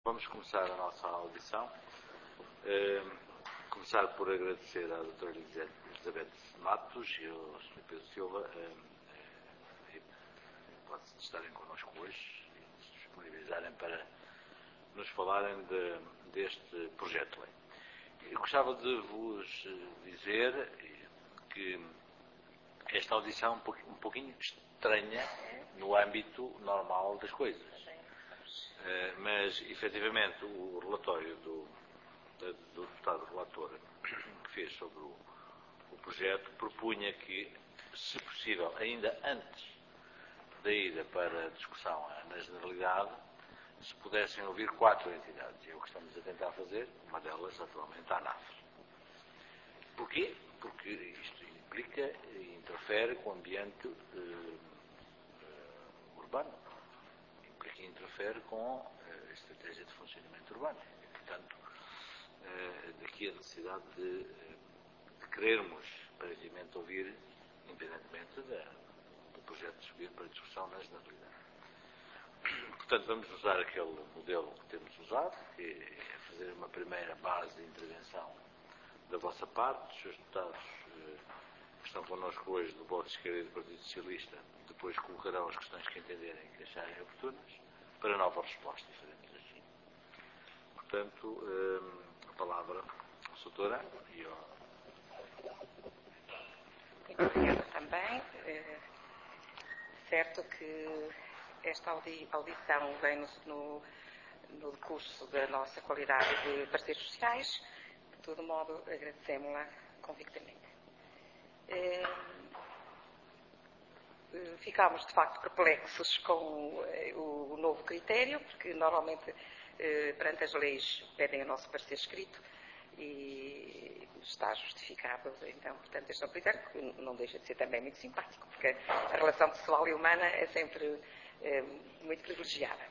Vamos começar a nossa audição. Começar por agradecer à doutora Elizabeth Matos e ao Sr. Pedro Silva pode estarem connosco hoje e se disponibilizarem para nos falarem deste projeto de lei. Eu gostava de vos dizer que esta audição é um pouquinho estranha no âmbito normal das coisas. Mas, efetivamente, o relatório do deputado relator que fez sobre o projeto propunha que, se possível, ainda antes da ida para a discussão na Generalidade, se pudessem ouvir 4 entidades. É o que estamos a tentar fazer, uma delas atualmente a ANAF. Porquê? Porque isto implica e interfere com o ambiente urbano. Implica e interfere com a estratégia de funcionamento urbano. E, portanto, daqui a necessidade de querermos, previamente, ouvir, independentemente do projeto subir para discussão na Generalidade. Portanto, vamos usar aquele modelo que temos usado, que é fazer uma primeira base de intervenção da vossa parte. Os seus deputados que estão connosco hoje do Bloco de Esquerda e do Partido Socialista depois colocarão as questões que entenderem que acharem oportunas para nova resposta, faremos assim. Portanto, a palavra à doutora e ao... Muito obrigada também. Certo que esta audição vem no decurso da nossa qualidade de parceiros sociais. De todo modo, agradecemos-la convictamente. Ficámos, de facto, perplexos com o novo critério, porque normalmente, perante as leis, pedem o nosso parecer escrito e está justificado, então, portanto, este é um critério que não deixa de ser também muito simpático, porque a relação pessoal e humana é sempre muito privilegiada.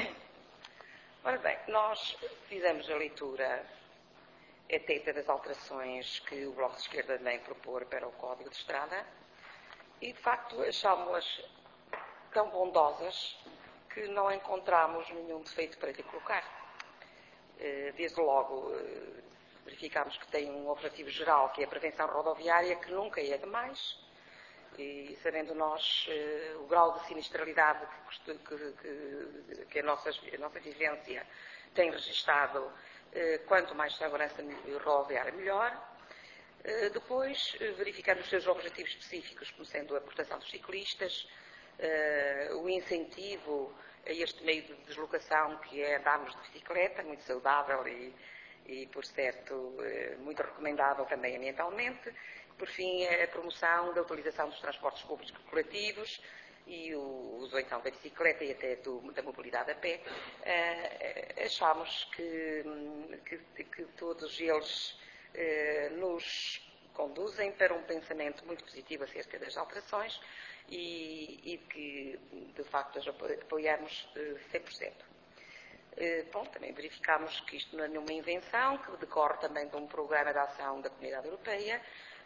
Ora bem, nós fizemos a leitura atenta das alterações que o Bloco de Esquerda vem propor para o Código de Estrada e, de facto, achámos-las tão bondosas que não encontramos nenhum defeito para lhe colocar. Desde logo, verificámos que tem um objetivo geral, que é a prevenção rodoviária, que nunca é demais, e sabendo nós o grau de sinistralidade que a nossa vivência tem registado, quanto mais segurança rodoviária, melhor. Depois, verificando os seus objetivos específicos, como sendo a proteção dos ciclistas, o incentivo a este meio de deslocação, que é andarmos de bicicleta, muito saudável e por certo, muito recomendável também ambientalmente. Por fim, a promoção da utilização dos transportes públicos coletivos e o uso, então, da bicicleta e até da mobilidade a pé. Achamos que todos eles nos conduzem para um pensamento muito positivo acerca das alterações e que, de facto, as apoiamos 100%. Bom, também verificámos que isto não é nenhuma invenção, que decorre também de um programa de ação da Comunidade Europeia,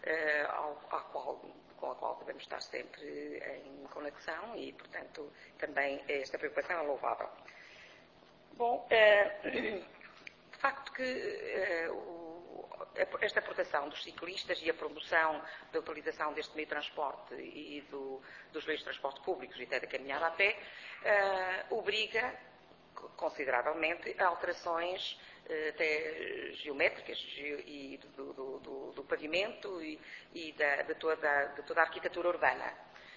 com a qual devemos estar sempre em conexão e, portanto, também esta preocupação é louvável. Bom, de facto que esta proteção dos ciclistas e a promoção da utilização deste meio de transporte e dos meios de transporte públicos e até da caminhada a pé obriga consideravelmente a alterações até geométricas e do pavimento e de toda a arquitetura urbana.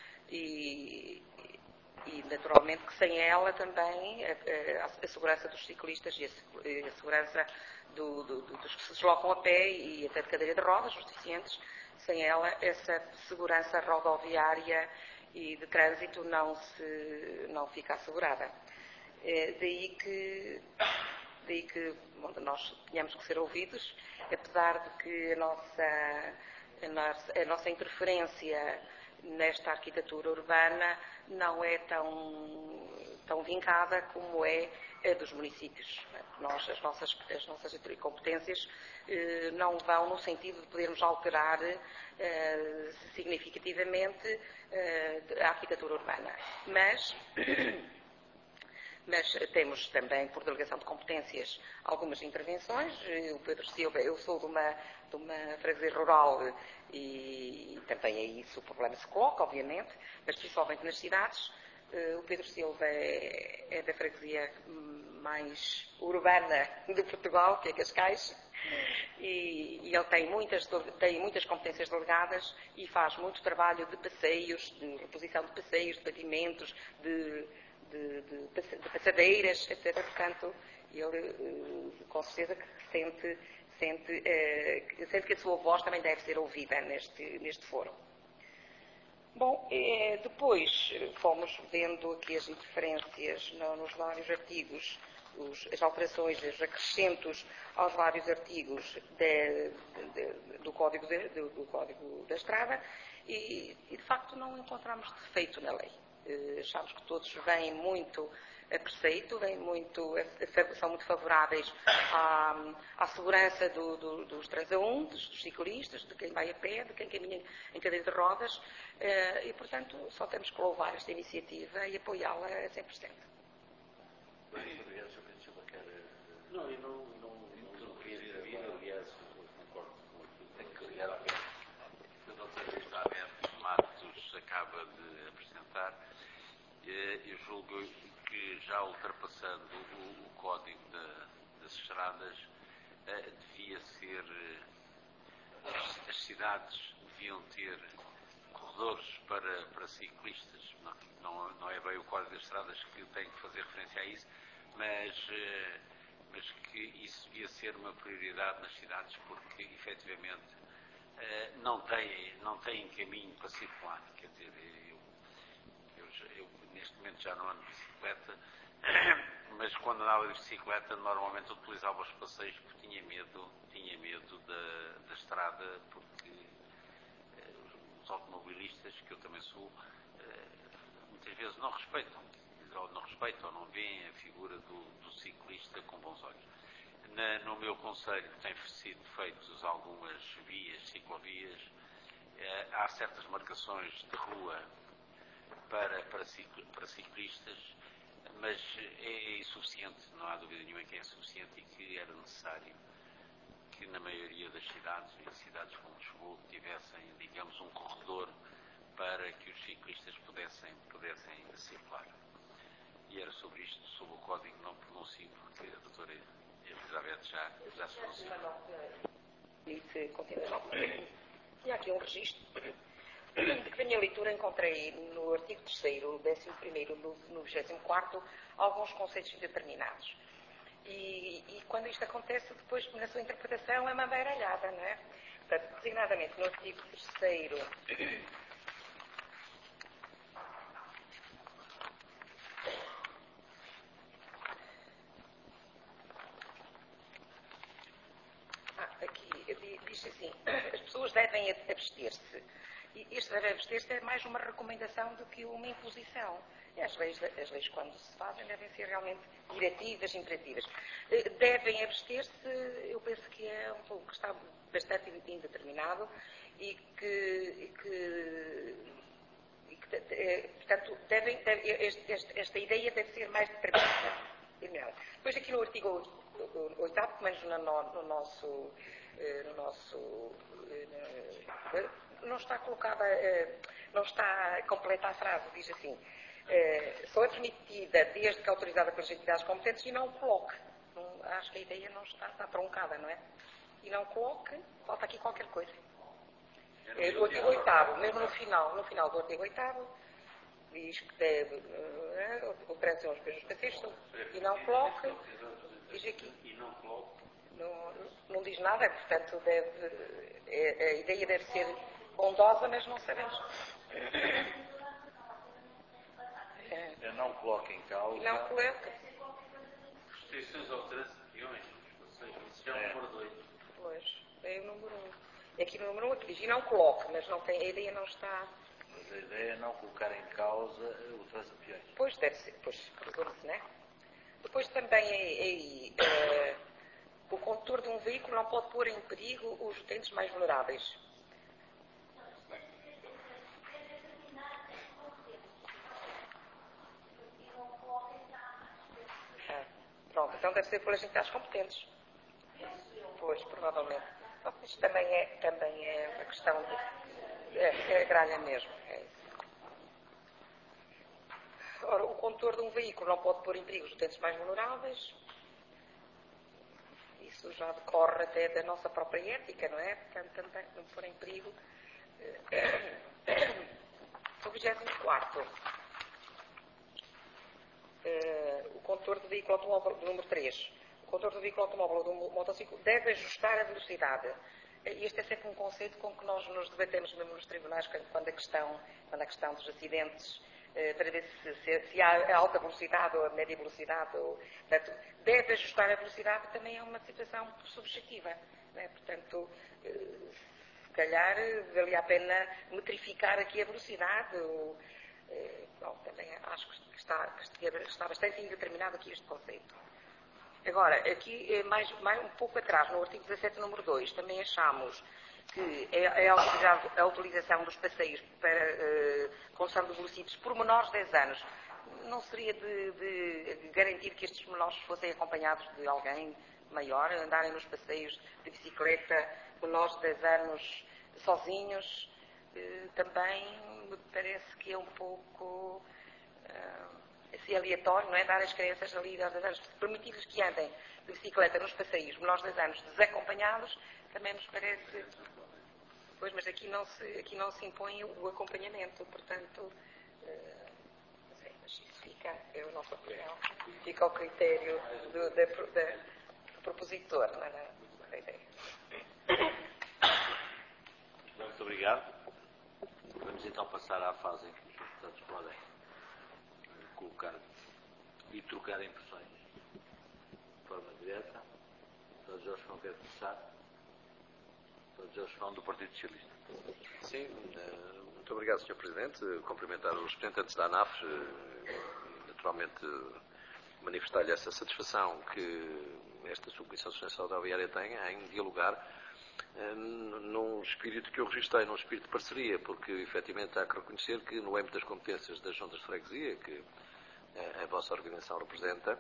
E naturalmente que sem ela também a segurança dos ciclistas e a segurança dos que se deslocam a pé e até de cadeira de rodas, os deficientes, sem ela essa segurança rodoviária e de trânsito não fica assegurada. Daí que nós tínhamos que ser ouvidos, apesar de que a nossa interferência nesta arquitetura urbana não é tão vincada como é a dos municípios. As nossas competências não vão no sentido de podermos alterar significativamente a arquitetura urbana. Mas temos também, por delegação de competências, algumas intervenções. O Pedro Silva, eu sou de uma freguesia rural e também é isso o problema se coloca, obviamente, mas principalmente nas cidades. O Pedro Silva é da freguesia mais urbana de Portugal, que é Cascais, e ele tem muitas competências delegadas e faz muito trabalho de passeios, de reposição de passeios, de pavimentos, de passadeiras, etc. Portanto, ele com certeza que sente que a sua voz também deve ser ouvida neste fórum. Bom, depois fomos vendo aqui as interferências nos vários artigos, as alterações, os acrescentos aos vários artigos do Código da Estrada e, de facto, não encontramos defeito na lei. Achamos que todos vêm muito a preceito, são muito favoráveis à segurança dos transeuntes, dos ciclistas, de quem vai a pé, de quem caminha em cadeira de rodas e, portanto, só temos que louvar esta iniciativa e apoiá-la a 100%. Bem, obrigado, Sr. Pedro Silva. Não, eu não queria, aliás, concordo com aquilo que tenho que ligar à vez. A doutora Elizabeth Matos acaba de apresentar. Eu julgo que, já ultrapassando o código das estradas, devia ser. As cidades deviam ter corredores para ciclistas. Não é bem o código das estradas que tem que fazer referência a isso, mas que isso devia ser uma prioridade nas cidades, porque efetivamente não têm caminho para circular. Quer dizer, eu neste momento já não ando de bicicleta, mas quando andava de bicicleta normalmente utilizava os passeios porque tinha medo da estrada, porque os automobilistas, que eu também sou, muitas vezes não respeitam ou não veem a figura do ciclista com bons olhos. No meu concelho têm sido feitas algumas ciclovias, há certas marcações de rua para ciclistas, mas é insuficiente, não há dúvida nenhuma que é insuficiente e que era necessário que na maioria das cidades, e cidades como Lisboa, tivessem, digamos, um corredor para que os ciclistas pudessem circular. E era sobre isto, sobre o código, não pronuncio, porque a doutora Elizabeth já se pronunciou. E há aqui um registro de que, na minha leitura, encontrei no artigo 3º, no 11º, no 24º, alguns conceitos indeterminados. E quando isto acontece, depois, na sua interpretação, é uma baralhada, não é? Portanto, designadamente, no artigo 3º, aqui diz assim, as pessoas devem abster-se. E este deve abster-se é mais uma recomendação do que uma imposição. E as leis, quando se fazem, devem ser realmente diretivas, imperativas. Devem abster-se, eu penso que é um pouco que está bastante indeterminado e que portanto, esta ideia deve ser mais determinada. Depois aqui no artigo 8º, pelo menos no nosso não está colocada, não está completa a frase, diz assim, só é permitida desde que autorizada pelas entidades competentes e não coloque. Acho que a ideia não está truncada, não é? E não coloque, falta aqui qualquer coisa. O artigo 8º, mesmo no final do artigo 8º, diz que deve, o trânsito aos beijos passeiros, e não coloque, diz aqui. E não coloque. Não diz nada, portanto, a ideia deve ser bondosa, mas não sabemos. Eu não coloco em causa. Não coloque. Restrições ao trânsito de peões, isso já é o número 2. Pois, é o número 1. Aqui no número 1 aqui diz, e não coloque, mas não tem, a ideia não está. Mas a ideia é não colocar em causa o trânsito de peões. Pois, deve ser, pois, resume-se, não é? Depois também o condutor de um veículo não pode pôr em perigo os utentes mais vulneráveis. Pronto, então deve ser pelas entidades competentes. Pois, provavelmente. Bom, isto também é uma questão é gralha mesmo. É isso. Ora, o condutor de um veículo não pode pôr em perigo os utentes mais vulneráveis. Isso já decorre até da nossa própria ética, não é? Portanto, também não pôr em perigo. O 24º. O condutor de veículo automóvel, número 3. O condutor do veículo automóvel ou do motociclo deve ajustar a velocidade. Este é sempre um conceito com que nós nos debatemos mesmo nos tribunais quando a questão dos acidentes, para ver se há alta velocidade ou a média velocidade. Portanto, deve ajustar a velocidade também é uma situação subjetiva. Não é? Portanto, se calhar valia a pena metrificar aqui a velocidade. Bom, também acho que está bastante indeterminado aqui este conceito. Agora, aqui, mais um pouco atrás, no artigo 17, número 2, também achamos que é a utilização dos passeios para condução de velocípedes por menores de 10 anos. Não seria de garantir que estes menores fossem acompanhados de alguém maior, andarem nos passeios de bicicleta, menores de 10 anos sozinhos? Também me parece que é um pouco assim, aleatório, não é? Dar às crianças ali aos 10 anos, permitir-lhes que andem de bicicleta nos passeios menores de 10 anos desacompanhados, também nos parece. Pois, mas aqui não se impõe o acompanhamento, portanto, não sei, mas isso fica, é a nossa opinião, fica ao critério do propositor, não é? Da ideia. Muito obrigado. Vamos então passar à fase em que os deputados podem colocar e trocar impressões de forma direta. Sr. Jorge Fão quer começar. Sr. Jorge Fão, do Partido Socialista. Sim, muito obrigado, Sr. Presidente. Cumprimentar os representantes da ANAF, naturalmente manifestar-lhe essa satisfação que esta Subcomissão de Segurança Rodoviária tem em dialogar num espírito que eu registrei, num espírito de parceria, porque efetivamente há que reconhecer que no âmbito das competências das juntas de freguesia, que a vossa organização representa,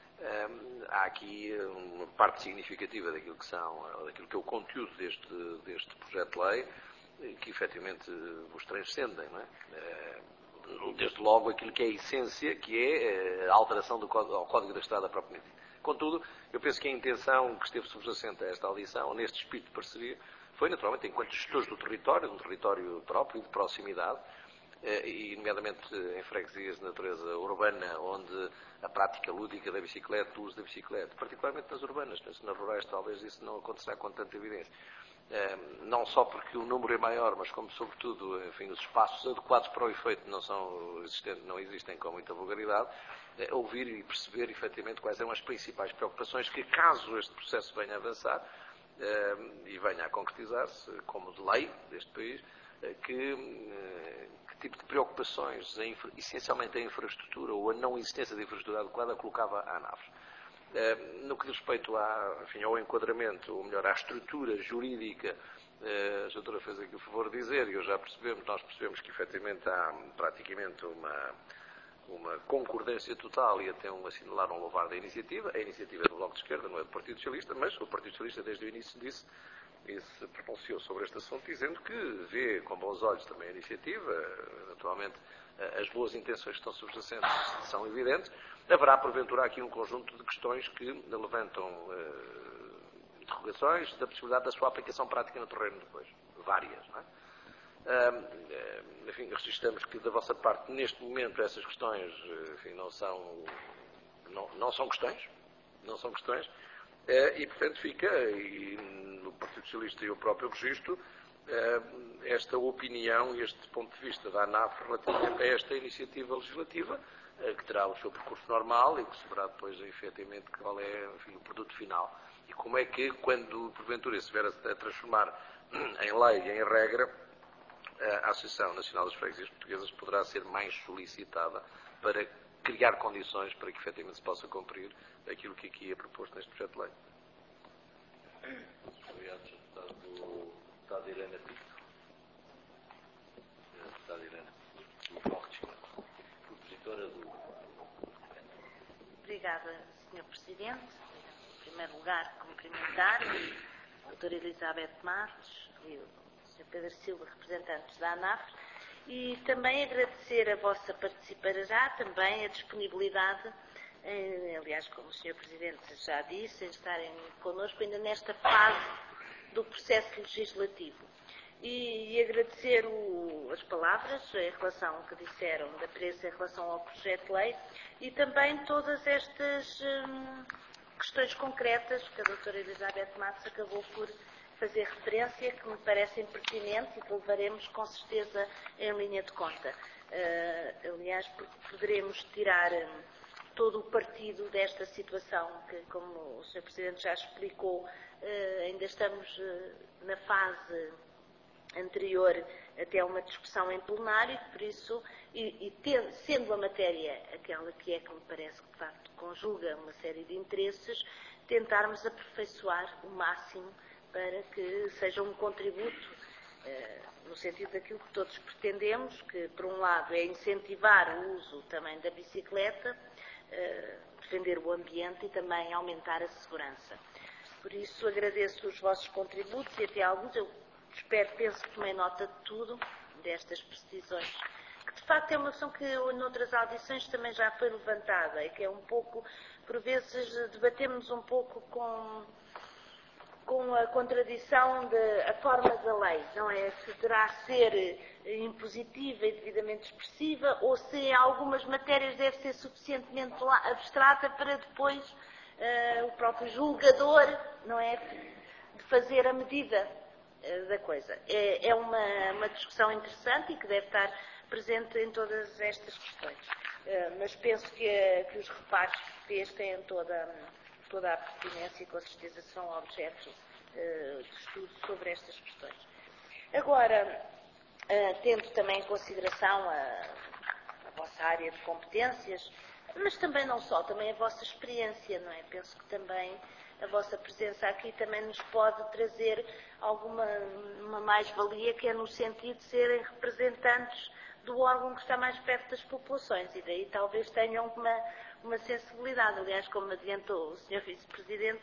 há aqui uma parte significativa daquilo que é o conteúdo deste projeto de lei, que efetivamente vos transcendem, não é? Desde logo aquilo que é a essência, que é a alteração ao Código da Estrada propriamente dito. Contudo, eu penso que a intenção que esteve subjacente a esta audição, neste espírito de parceria, foi naturalmente, enquanto gestores do território, de um território próprio, de proximidade, e nomeadamente em freguesias de natureza urbana, onde a prática lúdica da bicicleta, o uso da bicicleta, particularmente nas urbanas, penso nas rurais talvez isso não acontecerá com tanta evidência. Não só porque o número é maior, mas como sobretudo, enfim, os espaços adequados para o efeito não existem com muita vulgaridade, ouvir e perceber efetivamente quais são as principais preocupações que, caso este processo venha a avançar e venha a concretizar-se como de lei deste país, que tipo de preocupações, essencialmente a infraestrutura ou a não existência de infraestrutura adequada, colocava a ANAF. No que diz respeito ao enquadramento, ou melhor, à estrutura jurídica, a doutora fez aqui o favor de dizer, e nós percebemos que efetivamente há praticamente uma concordância total e até assinalar um louvar da iniciativa. A iniciativa é do Bloco de Esquerda, não é do Partido Socialista, mas o Partido Socialista desde o início disse e se pronunciou sobre este assunto, dizendo que vê com bons olhos também a iniciativa. Naturalmente, as boas intenções que estão subjacentes são evidentes. Haverá, porventura, aqui um conjunto de questões que levantam interrogações da possibilidade da sua aplicação prática no terreno depois. Várias, não é? Enfim, registramos que da vossa parte, neste momento, essas questões, enfim, não são questões. Não são questões. E, portanto, fica, e no Partido Socialista e o próprio registro, esta opinião e este ponto de vista da ANAF relativamente a esta iniciativa legislativa, que terá o seu percurso normal e que se verá depois, efetivamente, qual é, enfim, o produto final. E como é que, quando, porventura, se vier a transformar em lei e em regra, a Associação Nacional das Freguesias Portuguesas poderá ser mais solicitada para criar condições para que, efetivamente, se possa cumprir aquilo que aqui é proposto neste projeto de lei. Obrigado, Sr. Deputado Helena Pinto. Deputada Helena, do Bloco de Esquerda, propositora do. Obrigada, Sr. Presidente. Em primeiro lugar, cumprimentar a doutora Elizabeth Matos e o Sr. Pedro Silva, representantes da ANAF, e também agradecer a vossa participação, já também a disponibilidade, aliás, como o Sr. Presidente já disse, em estarem connosco ainda nesta fase do processo legislativo. E agradecer as palavras em relação ao que disseram da presa em relação ao projeto de lei e também todas estas questões concretas que a doutora Elizabeth Matos acabou por fazer referência, que me parecem pertinentes e que levaremos com certeza em linha de conta. Aliás, porque poderemos tirar todo o partido desta situação, que, como o Sr. Presidente já explicou, ainda estamos na fase anterior até uma discussão em plenário, por isso, sendo a matéria aquela que me parece que de facto conjuga uma série de interesses, tentarmos aperfeiçoar o máximo para que seja um contributo no sentido daquilo que todos pretendemos, que por um lado é incentivar o uso também da bicicleta, defender o ambiente e também aumentar a segurança. Por isso agradeço os vossos contributos e até alguns, penso que tomei nota de tudo, destas precisões, que de facto é uma questão que noutras audições também já foi levantada e que é um pouco, por vezes debatemos um pouco com a contradição da forma da lei, não é? Se terá a ser impositiva e devidamente expressiva ou se em algumas matérias deve ser suficientemente abstrata para depois o próprio julgador, não é? De fazer a medida da coisa. É uma discussão interessante e que deve estar presente em todas estas questões. Mas penso que os reparos que fez têm toda a pertinência e com certeza serão objeto de estudo sobre estas questões. Agora, tendo também em consideração a vossa área de competências, mas também não só, também a vossa experiência, não é? Penso que também a vossa presença aqui também nos pode trazer uma mais-valia, que é no sentido de serem representantes do órgão que está mais perto das populações, e daí talvez tenham uma sensibilidade. Aliás, como adiantou o Sr. Vice-Presidente,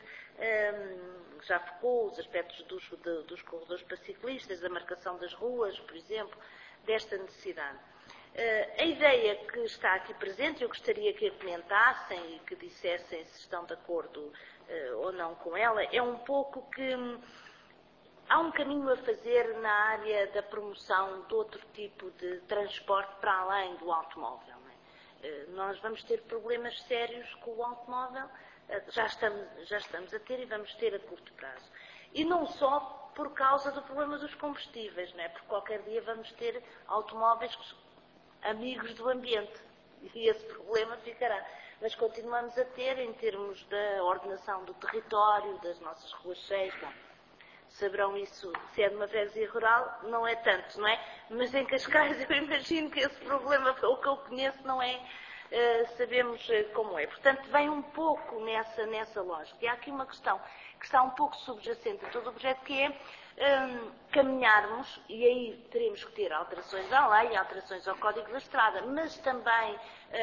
já focou os aspectos dos corredores para ciclistas, da marcação das ruas, por exemplo, desta necessidade. A ideia que está aqui presente, eu gostaria que a comentassem e que dissessem se estão de acordo ou não com ela, é um pouco que há um caminho a fazer na área da promoção de outro tipo de transporte para além do automóvel. Não é? Nós vamos ter problemas sérios com o automóvel, já estamos a ter e vamos ter a curto prazo. E não só por causa do problema dos combustíveis, não é? Porque qualquer dia vamos ter automóveis amigos do ambiente e esse problema ficará. Mas continuamos a ter, em termos da ordenação do território, das nossas ruas cheias, bom, saberão isso, se é de uma freguesia rural, não é tanto, não é? Mas em Cascais eu imagino que esse problema, o que eu conheço, não é, sabemos como é. Portanto, vem um pouco nessa lógica. E há aqui uma questão que está um pouco subjacente a todo o projeto, que é caminharmos, e aí teremos que ter alterações à lei, alterações ao Código da Estrada, mas também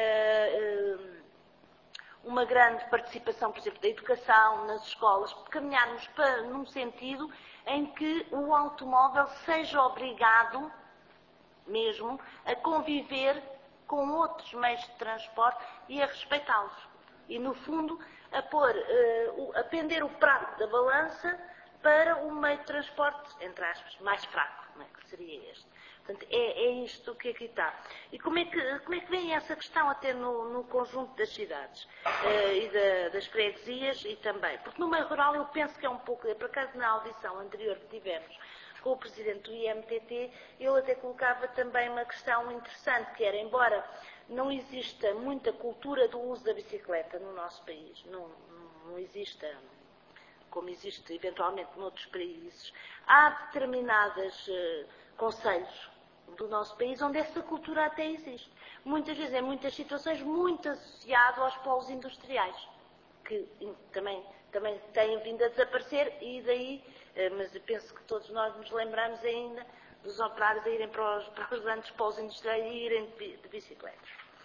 uma grande participação, por exemplo, da educação nas escolas, caminharmos num sentido em que o automóvel seja obrigado mesmo a conviver com outros meios de transporte e a respeitá-los. E, no fundo, a pender o prato da balança para o meio de transporte, entre aspas, mais fraco, não é? Que seria este. Portanto, é isto que aqui está. E como é que vem essa questão até no conjunto das cidades e das freguesias e também? Porque no meio rural eu penso que é um pouco, por acaso na audição anterior que tivemos com o Presidente do IMTT, ele até colocava também uma questão interessante, que era, embora não exista muita cultura do uso da bicicleta no nosso país, não exista, como existe eventualmente noutros países, há determinados concelhos do nosso país onde essa cultura até existe. Muitas vezes, em muitas situações, muito associado aos polos industriais, que também têm vindo a desaparecer, e daí, mas eu penso que todos nós nos lembramos ainda dos operários a irem para os grandes polos industriais e irem de bicicletas.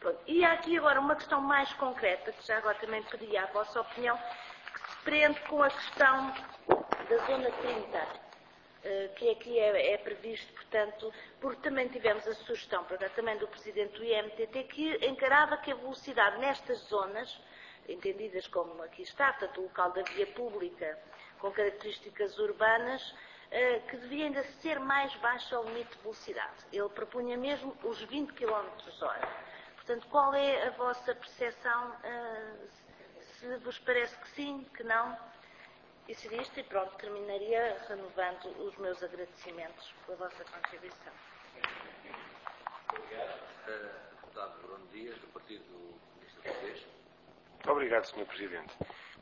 Pronto. E há aqui agora uma questão mais concreta, que já agora também pedia a vossa opinião, que se prende com a questão da Zona 30. Que aqui é previsto, portanto, porque também tivemos a sugestão, portanto, também do Presidente do IMTT, que encarava que a velocidade nestas zonas, entendidas como aqui está, portanto, o local da via pública com características urbanas, que devia ainda ser mais baixa ao limite de velocidade. Ele propunha mesmo os 20 km/h. Portanto, qual é a vossa percepção? Se vos parece que sim, que não? E seria isto e pronto, terminaria renovando os meus agradecimentos pela vossa contribuição. Obrigado. Deputado Bruno Dias, do Partido Comunista Português. Obrigado, Sr. Presidente.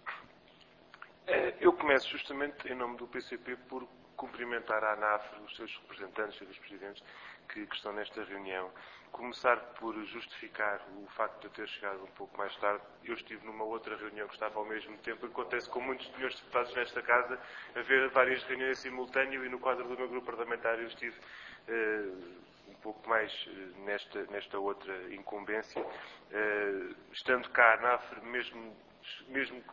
Eu começo justamente em nome do PCP por cumprimentar a ANAF, os seus representantes e os presidentes que estão nesta reunião. Começar por justificar o facto de eu ter chegado um pouco mais tarde. Eu estive numa outra reunião que estava ao mesmo tempo. Acontece com muitos senhores deputados nesta casa, haver várias reuniões em simultâneo, e no quadro do meu grupo parlamentar eu estive um pouco mais nesta outra incumbência. Estando cá a ANAF, mesmo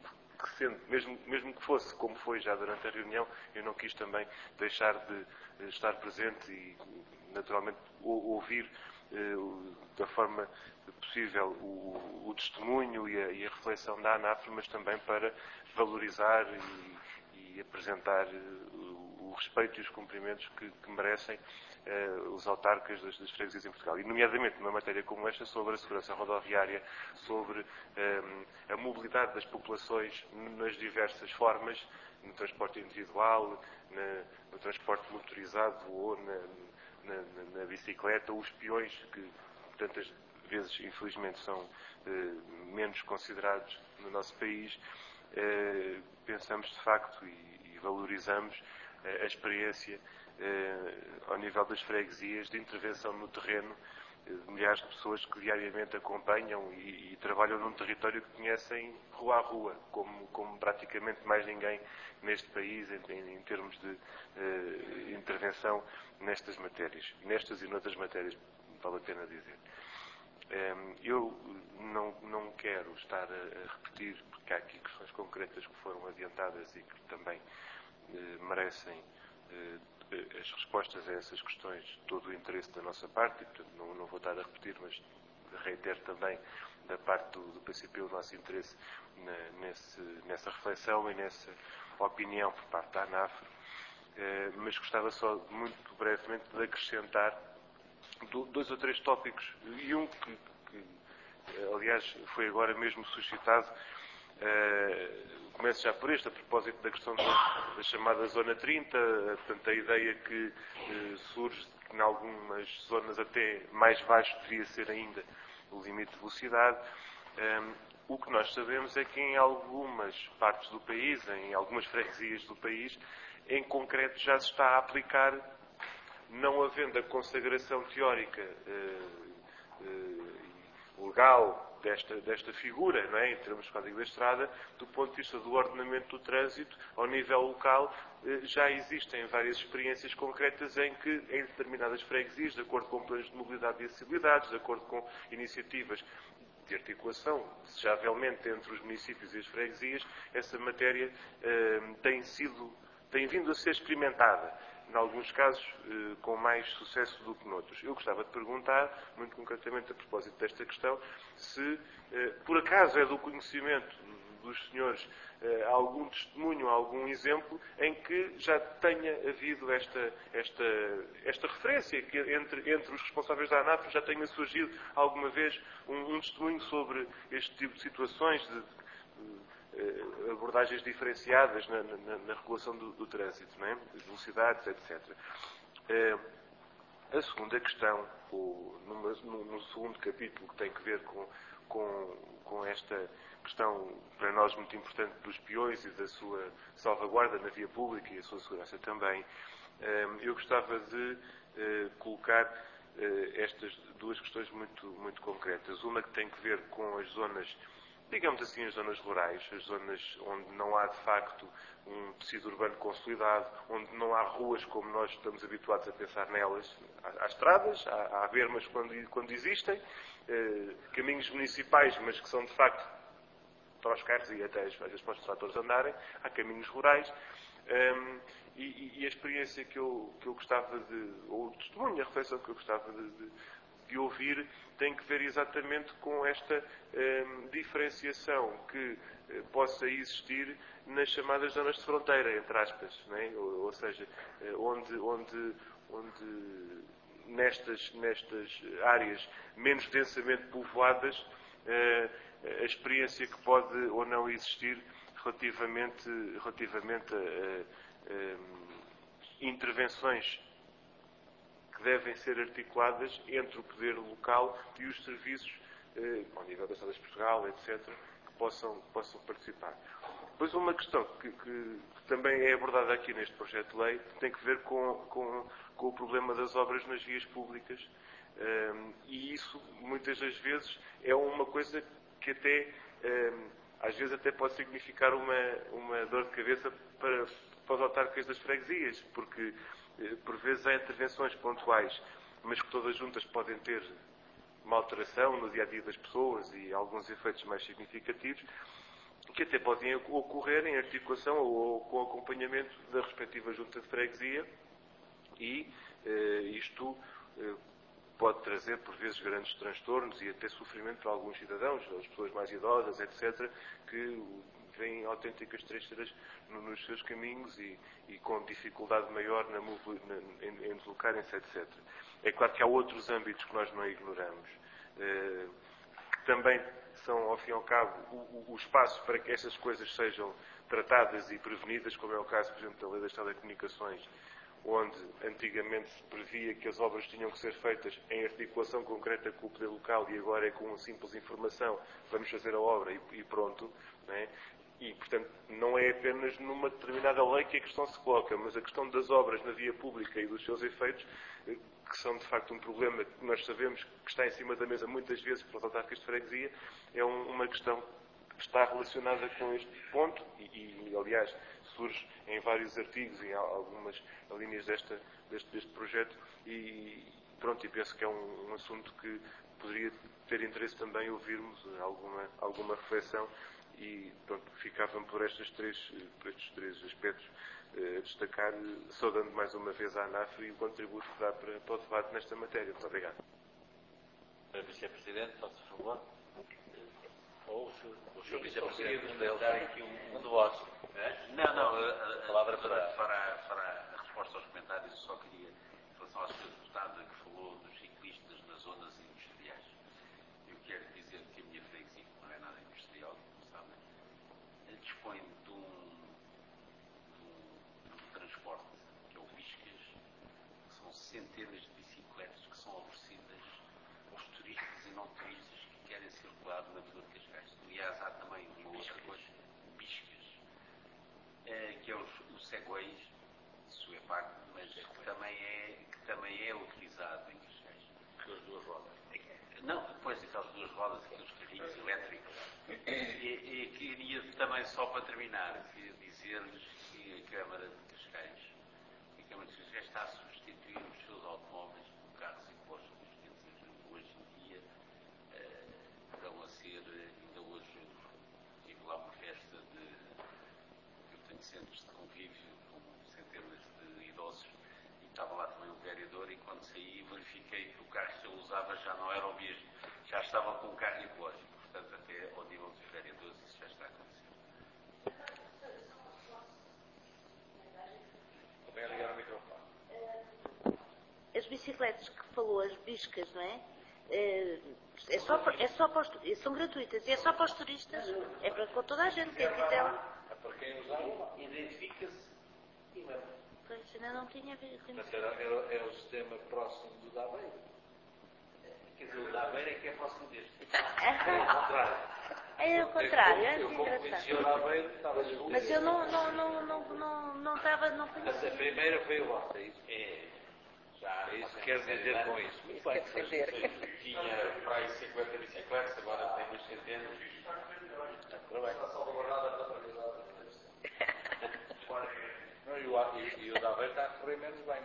que fosse como foi já durante a reunião, eu não quis também deixar de estar presente e, naturalmente, ouvir da forma possível o testemunho e a reflexão da ANAF, mas também para valorizar e apresentar o respeito e os cumprimentos que merecem os autarcas das freguesias em Portugal. E, nomeadamente, numa matéria como esta, sobre a segurança rodoviária, sobre a mobilidade das populações nas diversas formas, no transporte individual, no transporte motorizado ou na bicicleta, os peões, que tantas vezes, infelizmente, são menos considerados no nosso país. Pensamos, de facto, e valorizamos a experiência ao nível das freguesias de intervenção no terreno de milhares de pessoas que diariamente acompanham e trabalham num território que conhecem rua a rua, como praticamente mais ninguém neste país em termos de intervenção nestas matérias, nestas e noutras matérias, vale a pena dizer. Eu não quero estar a repetir, porque há aqui questões concretas que foram adiantadas e que também merecem as respostas a essas questões, todo o interesse da nossa parte, e, portanto, não vou estar a repetir, mas reitero também da parte do PCP o nosso interesse nessa reflexão e nessa opinião por parte da ANAF, mas gostava só, muito brevemente, de acrescentar 2 ou 3 tópicos, e um que aliás, foi agora mesmo suscitado. Começo já por este, a propósito da questão da chamada Zona 30, portanto, a ideia que surge que em algumas zonas até mais baixo deveria ser ainda o limite de velocidade. O que nós sabemos é que em algumas partes do país, em algumas freguesias do país, em concreto já se está a aplicar, não havendo a consagração teórica legal desta figura, não é? Em termos de Código da Estrada, do ponto de vista do ordenamento do trânsito, ao nível local, já existem várias experiências concretas em que, em determinadas freguesias, de acordo com planos de mobilidade e acessibilidade, de acordo com iniciativas de articulação, desejavelmente, entre os municípios e as freguesias, essa matéria tem vindo a ser experimentada. Em alguns casos, com mais sucesso do que noutros. Eu gostava de perguntar, muito concretamente a propósito desta questão, se, por acaso, é do conhecimento dos senhores algum testemunho, algum exemplo, em que já tenha havido esta referência, que entre os responsáveis da ANAF já tenha surgido alguma vez um testemunho sobre este tipo de situações, de abordagens diferenciadas na regulação do trânsito, não é? De velocidades, etc. A segunda questão, no segundo capítulo, que tem que ver com esta questão, para nós muito importante, dos peões e da sua salvaguarda na via pública e a sua segurança também, eu gostava de colocar estas 2 questões muito concretas. Uma que tem que ver com as zonas digamos assim, as zonas rurais, as zonas onde não há, de facto, um tecido urbano consolidado, onde não há ruas como nós estamos habituados a pensar nelas. Há estradas, há bermas quando existem, caminhos municipais, mas que são, de facto, para os carros e até às vezes para os tratores andarem. Há caminhos rurais. E a experiência que eu gostava ou o testemunho, a reflexão que eu gostava de ouvir, tem que ver exatamente com esta diferenciação que possa existir nas chamadas zonas de fronteira, entre aspas, não é? Ou seja, onde nestas áreas menos densamente povoadas, a experiência que pode ou não existir relativamente a intervenções que devem ser articuladas entre o poder local e os serviços, ao nível das Estradas de Portugal, etc., que possam participar. Depois, uma questão que também é abordada aqui neste projeto de lei tem que ver com o problema das obras nas vias públicas. E isso, muitas das vezes, é uma coisa que até, às vezes, até pode significar uma dor de cabeça para as autarcas das freguesias, porque por vezes há intervenções pontuais, mas que todas juntas podem ter uma alteração no dia-a-dia das pessoas e alguns efeitos mais significativos, que até podem ocorrer em articulação ou com acompanhamento da respectiva junta de freguesia, e isto pode trazer, por vezes, grandes transtornos e até sofrimento para alguns cidadãos, as pessoas mais idosas, etc., que veem autênticas trecheras nos seus caminhos e com dificuldade maior em deslocarem-se, etc. É claro que há outros âmbitos que nós não ignoramos, que também são, ao fim e ao cabo, o espaço para que estas coisas sejam tratadas e prevenidas, como é o caso, por exemplo, da Lei das Telecomunicações, onde antigamente se previa que as obras tinham que ser feitas em articulação concreta com o poder local e agora é com uma simples informação, vamos fazer a obra e pronto, não é? E, portanto, não é apenas numa determinada lei que a questão se coloca, mas a questão das obras na via pública e dos seus efeitos, que são, de facto, um problema que nós sabemos que está em cima da mesa muitas vezes para as autarcas de freguesia, é uma questão que está relacionada com este ponto e aliás, surge em vários artigos e em algumas linhas deste projeto e pronto, e penso que é um assunto que poderia ter interesse também ouvirmos alguma reflexão e pronto, ficava-me por estes três aspectos a destacar, saudando mais uma vez a ANAF e o contributo que dá para o debate nesta matéria. Muito obrigado. Vice-Presidente, faça favor. Ou o Sr. Vice-Presidente dar aqui um deboche. Não, a palavra para a resposta aos comentários. Eu só queria, em relação à Sra. Deputada que falou dos ciclistas nas zonas industriais, eu quero dizer que a minha freguesia, que não é nada industrial, como sabem, dispõe de um transporte, que é o Biscas, que são centenas de bicicletas que são oferecidas aos turistas e não turistas que querem circular na Vila de Cascais. Aliás, há também uma outra coisa, Biscas, que é os segways, isso é pago, mas que também é utilizado em Cascais. Aquelas duas rodas. Não, depois aquelas duas rodas, aqueles carrinhos elétricos. E queria também, só para terminar, dizer-lhes que a Câmara de Cascais está a substituir os seus automóveis por carros ecológicos. Quer dizer, hoje em dia estão a ser, ainda hoje tive lá uma festa eu tenho centros de convívio com centenas de idosos e estava lá também um vereador e quando saí verifiquei que o carro que ele usava já não era o mesmo, já estava com um carro ecológico. Portanto, até ao nível dos vereadores isso já está a acontecer. Também ligar o microfone. As bicicletas que falou, as biscas, não é? São gratuitas e é só para os turistas? É para toda a gente, quem quiser. É para quem usar, identifica-se e leva. Pois, ainda não tinha visto. Portanto, é o sistema próximo do da Aveiro. Quer dizer, o da Aveiro é que é próximo deste. É o contrário. É o contrário, é Eu, como conhecia o da Aveiro, estava junto. Mas eu não estava, não conhecia. Mas a primeira foi a vossa, é isso? É. É isso que quero dizer com isso. Muito bem. Tinha para aí 50 bicicletas, agora tem umas centenas. E o da Aveiro está a correr menos bem.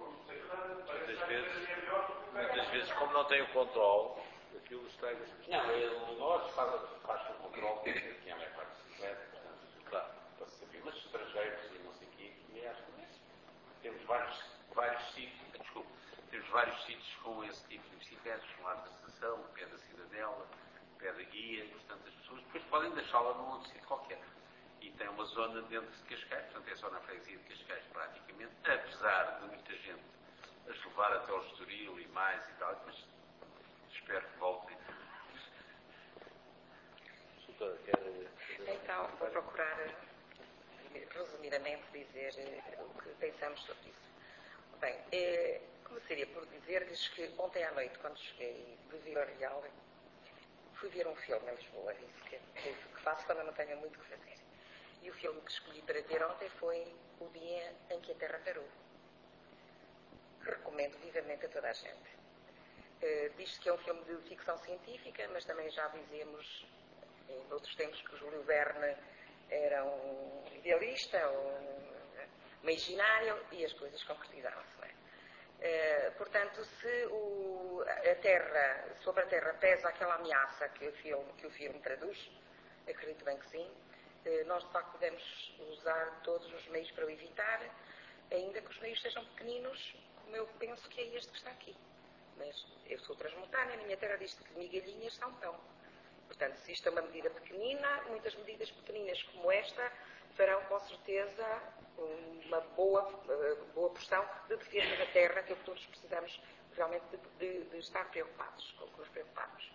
Muitas vezes, como não tem o controle, aquilo estraga-se. Não, nós faz o controle que é a parte de bicicleta, portanto, claro, para saber. Mas estrangeiros e não sei o quê, e acho que temos vários sítios, temos vários sítios com esse tipo de bicicletas, com arte de estação, pé da Cidadela, pé da Guia, e portanto as pessoas depois podem deixá-la num outro sítio qualquer. E tem uma zona dentro de Cascais, portanto é só na freguesia de Cascais praticamente, apesar de muita gente as levar até ao Estoril e mais e tal, mas espero que voltem. Então, vou procurar resumidamente dizer o que pensamos sobre isso. Bem, começaria por dizer-lhes que ontem à noite, quando cheguei de Vila Real, fui ver um filme em Lisboa, isso que faço quando eu não tenho muito o que fazer. E o filme que escolhi para ver ontem foi O Dia em que a Terra Parou. Recomendo vivamente a toda a gente. Diz-se que é um filme de ficção científica, mas também já dizemos em outros tempos que o Júlio Verne era um idealista, um imaginário, e as coisas concretizaram-se. Portanto, se sobre a Terra pesa aquela ameaça que o filme traduz, acredito bem que sim, nós de facto podemos usar todos os meios para o evitar, ainda que os meios sejam pequeninos, como eu penso que é este que está aqui. Mas eu sou transmontânea, a minha terra diz que migalhinhas são pão. Portanto, se isto é uma medida pequenina, muitas medidas pequeninas como esta farão com certeza uma boa porção de defesa da terra, que é o que todos precisamos realmente de estar preocupados, com que nos preocupamos.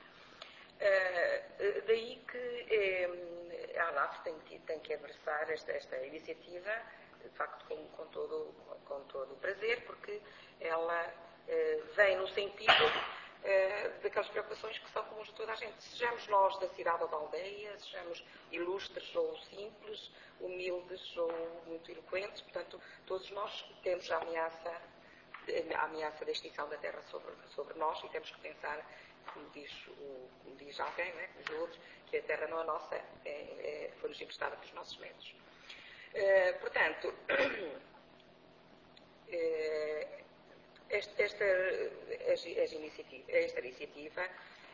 Daí que a ANAF tem que abraçar esta iniciativa, de facto, com todo o prazer, porque ela vem no sentido daquelas preocupações que são comuns a toda a gente. Sejamos nós da cidade ou da aldeia, sejamos ilustres ou simples, humildes ou muito eloquentes, portanto, todos nós temos a ameaça da extinção da terra sobre nós e temos que pensar, como diz alguém, né, como diz outros, que a terra não é nossa, foi-nos emprestada pelos nossos netos. Portanto, esta iniciativa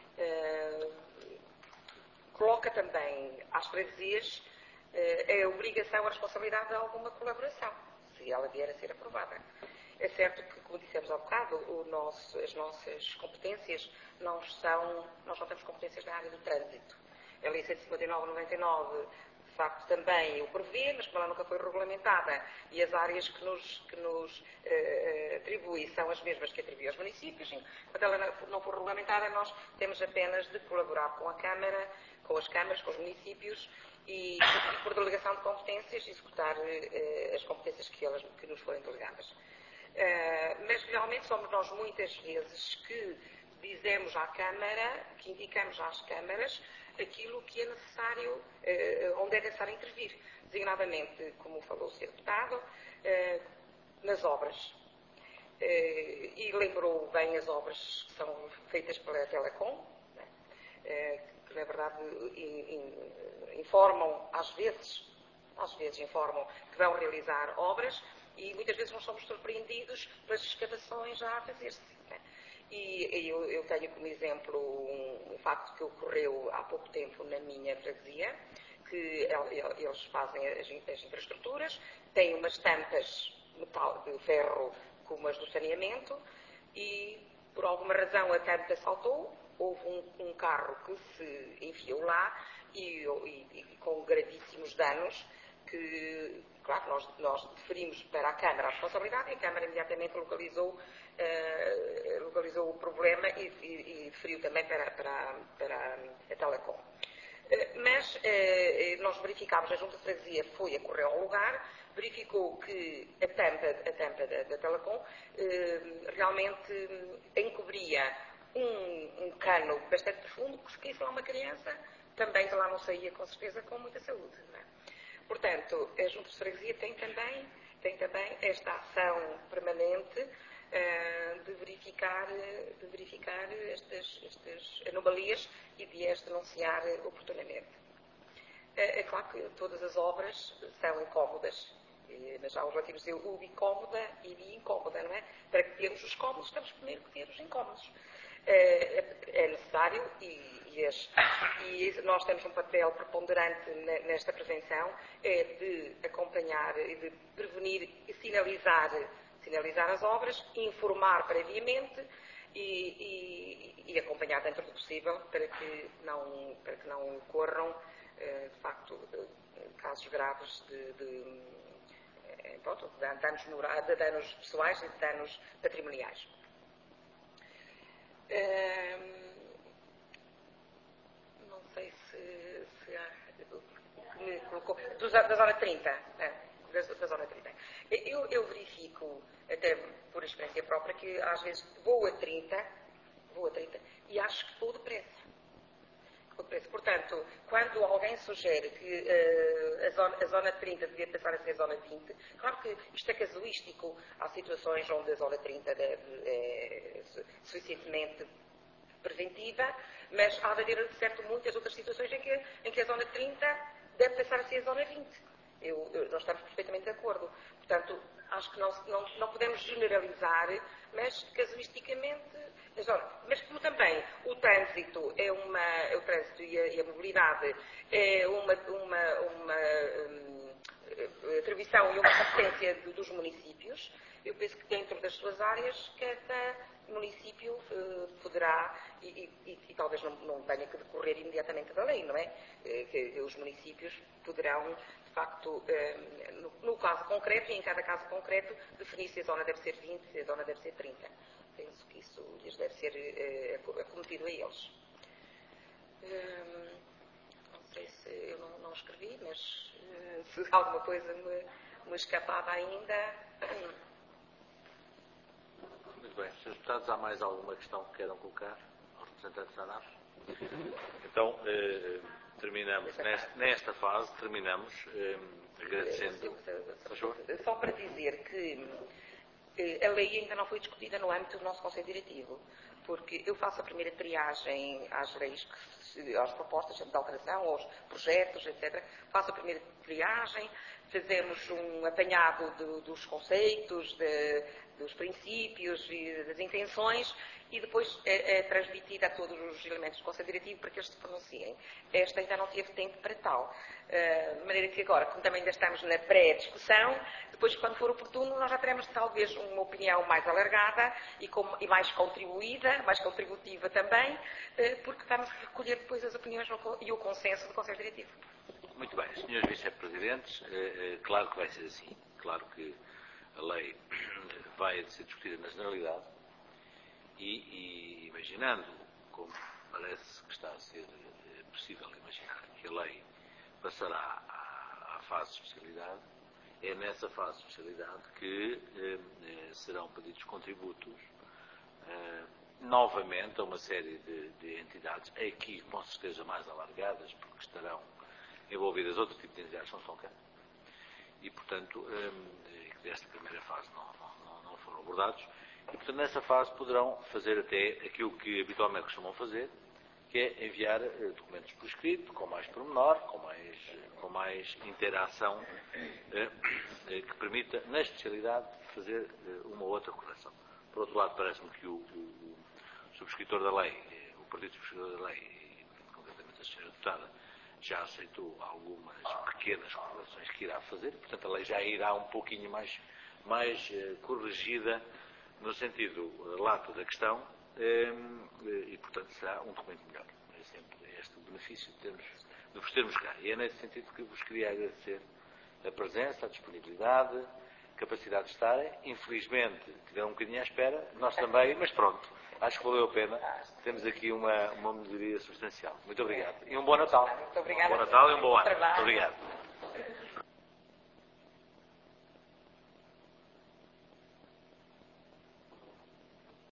coloca também às freguesias a obrigação, a responsabilidade de alguma colaboração, se ela vier a ser aprovada. É certo que, como dissemos há bocado, as nossas competências nós não temos competências na área do trânsito. A Lei 159/99 de facto também o prevê, mas como ela nunca foi regulamentada e as áreas que nos atribui são as mesmas que atribui aos municípios, quando ela não for regulamentada, nós temos apenas de colaborar com a Câmara, com as câmaras, com os municípios e por delegação de competências, executar as competências que nos forem delegadas. Mas realmente somos nós muitas vezes que dizemos à Câmara, que indicamos às câmaras aquilo que é necessário, onde é necessário intervir, designadamente, como falou o Sr. Deputado, nas obras. E lembrou bem as obras que são feitas pela Telecom, que na verdade informam, às vezes informam que vão realizar obras e muitas vezes nós somos surpreendidos pelas escavações já a fazer-se. E eu tenho como exemplo um facto que ocorreu há pouco tempo na minha freguesia, que eles fazem as infraestruturas, têm umas tampas de ferro como as do saneamento e por alguma razão a tampa saltou, houve um carro que se enfiou lá e com gravíssimos danos que, claro, nós deferimos para a Câmara a responsabilidade e a Câmara imediatamente localizou o problema e deferiu também para a Telecom. Mas nós verificámos, a Junta de Freguesia foi a correr ao lugar, verificou que a tampa da Telecom realmente encobria um cano bastante profundo, que se caísse lá uma criança, também de lá não saía com certeza com muita saúde. Não é? Portanto, a Junta de Freguesia tem também esta ação permanente de verificar estas anomalias e de as denunciar oportunamente. É claro que todas as obras são incómodas, mas há os relativos de incómoda e de incómoda, não é? Para que termos os cómodos, temos primeiro que ter os incómodos. É necessário e nós temos um papel preponderante nesta prevenção, é de acompanhar e de prevenir e sinalizar as obras, informar previamente e acompanhar dentro do possível para que não ocorram, de facto, casos graves de danos pessoais e de danos patrimoniais. Não sei se há que me colocou da zona 30. Da zona 30. Eu verifico, até por experiência própria, que às vezes vou a 30 e acho que vou depressa. Portanto, quando alguém sugere que a zona 30 devia passar a ser a zona 20, claro que isto é casuístico. Há situações onde a zona 30 é suficientemente preventiva, mas há de haver, certo, muitas outras situações em que a zona 30 deve passar a ser a zona 20. Nós estamos perfeitamente de acordo. Portanto, acho que não podemos generalizar, mas casuisticamente. Mas como também o trânsito o trânsito e a mobilidade é uma atribuição e uma competência dos municípios, eu penso que dentro das suas áreas cada município poderá, e talvez não tenha que decorrer imediatamente da lei, não é? Que os municípios poderão, de facto, no caso concreto e em cada caso concreto, definir se a zona deve ser 20, se a zona deve ser 30. Penso que isso lhes deve ser acometido a eles. Não sei se eu não escrevi, mas se alguma coisa me escapava ainda. Muito bem. Srs. Deputados, há mais alguma questão que queiram colocar aos representantes da ANAF? Então, terminamos. Nesta fase, terminamos agradecendo. Só para dizer que a lei ainda não foi discutida no âmbito do nosso Conselho Diretivo, porque eu faço a primeira triagem às leis, às propostas de alteração, aos projetos, etc. Faço a primeira triagem, fazemos um apanhado dos conceitos, dos princípios e das intenções, e depois é transmitida a todos os elementos do Conselho Diretivo para que eles se pronunciem. Esta ainda não teve tempo para tal. De maneira que agora, como também ainda estamos na pré-discussão, depois, quando for oportuno, nós já teremos talvez uma opinião mais alargada e mais contribuída, mais contributiva também, porque vamos recolher depois as opiniões e o consenso do Conselho Diretivo. Muito bem. Senhores Vice-Presidentes, claro que vai ser assim. Claro que a lei vai ser discutida na generalidade e imaginando, como parece que está a ser possível imaginar, que a lei passará à fase de especialidade, é nessa fase de especialidade que serão pedidos contributos novamente a uma série de entidades, aqui com certeza mais alargadas, porque estarão envolvidas outro tipo de entidades que não são cá. E, portanto, desta primeira fase não foram abordados. E, portanto, nessa fase poderão fazer até aquilo que habitualmente costumam fazer, que é enviar documentos por escrito, com mais pormenor, com mais interação, que permita, na especialidade, fazer uma outra correção. Por outro lado, parece-me que o subscritor da lei, o partido subscritor da lei, e concretamente a senhora deputada, já aceitou algumas pequenas correções que irá fazer, portanto a lei já irá um pouquinho mais corrigida no sentido lato da questão e, portanto, será um documento melhor. É sempre este o benefício de vos termos cá. E é nesse sentido que vos queria agradecer a presença, a disponibilidade, a capacidade de estarem. Infelizmente, tiveram um bocadinho à espera, nós também, mas pronto, acho que valeu a pena. Temos aqui uma melhoria substancial. Muito obrigado. E um bom Natal. Muito obrigada. Um bom Natal e um bom ano. Muito obrigado.